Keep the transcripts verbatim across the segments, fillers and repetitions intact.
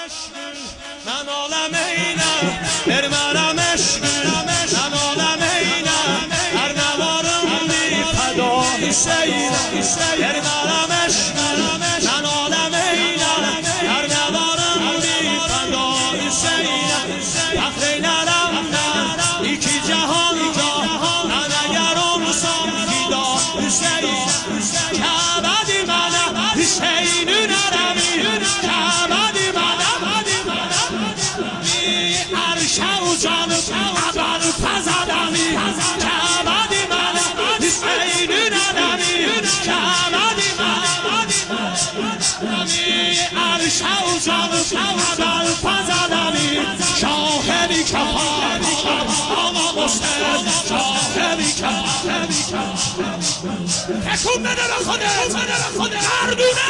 من عالم اینم در منم عشق من عالم اینم هر نوارم بی فدا حسینم در منم عشق من عالم اینم هر نوارم بی فدا حسینم وقتی نرم نه یکی جهان جا من اگرم سامگیدا حسینم کعبدی منم حسین نرمی کعبدی منم عرشه و جان اول فزدمی کعبدی منم حسین نرمی کعبدی منم عرشه و جان اول فزدمی شاهدی کفار آقا حسین شاهدی کفار تکون بده به خودت مردونه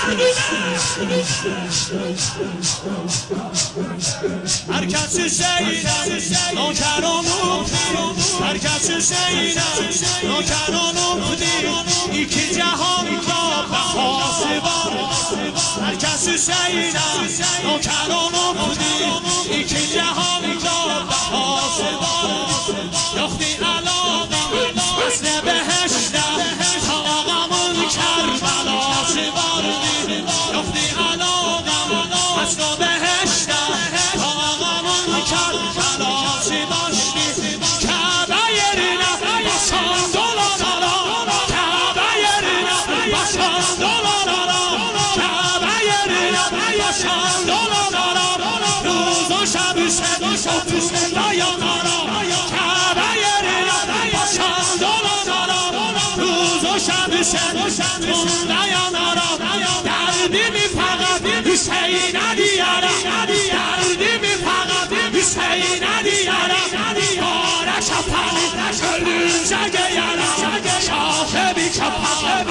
هر کس حسینم نوکر و مفتی هر کس حسینم نوکر و مفتی یکی جهان را به خاصبان هر کس حسینم نوکر و مفتی یکی جهان را به خاصبان یختی علاقم اصل بهشتم تا آقامون کربلا سواردی یختی علاقم اصل بهشتم تا آقامون کربلا سواشتی کعبه رینا باشان دولارا کعبه رینا باشان دولارا کعبه رینا باشان دولارا روز و شب سد شد دایانارا کعبه رینا باشان دولارا روز و شب سد دایانارا دردی می فقط حسین دیارا دردی می فقط حسین دیارا بارش پنی کلون جگه یارا شاخه بی کپا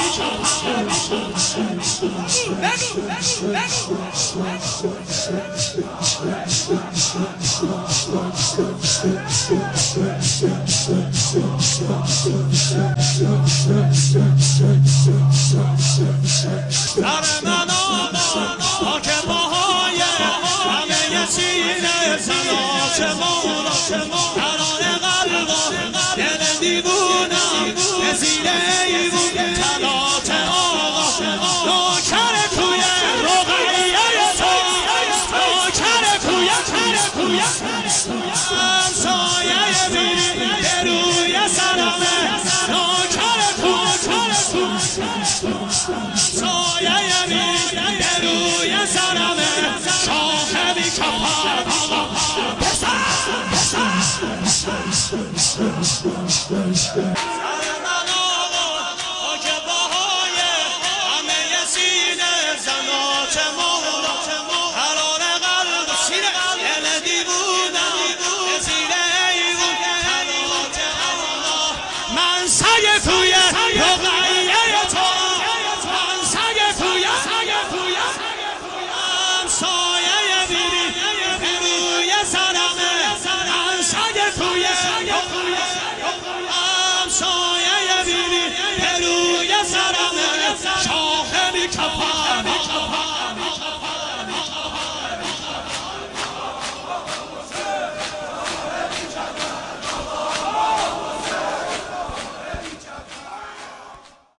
بگو بگو در من آقا که باهای همه سینه زنات مولا قرار قلبا دل دیوونم نزیل ایوون تلات آقا نوکر کوی رقیه تو نوکر کوی همسایه بیری به روی سرمه نوکر کوی سایه بیری به روی سرمه شاخه بی کپار سر من آقا که باهای همه سینه زنات مولا قرار قلب دل دیوونم زیر ایوون تلات الله من سگ توی رقیه تو من سگ توی همسایه بیری به روی سرمه من سگ توی همسایه بیری به روی سرمه شاخه بی کپا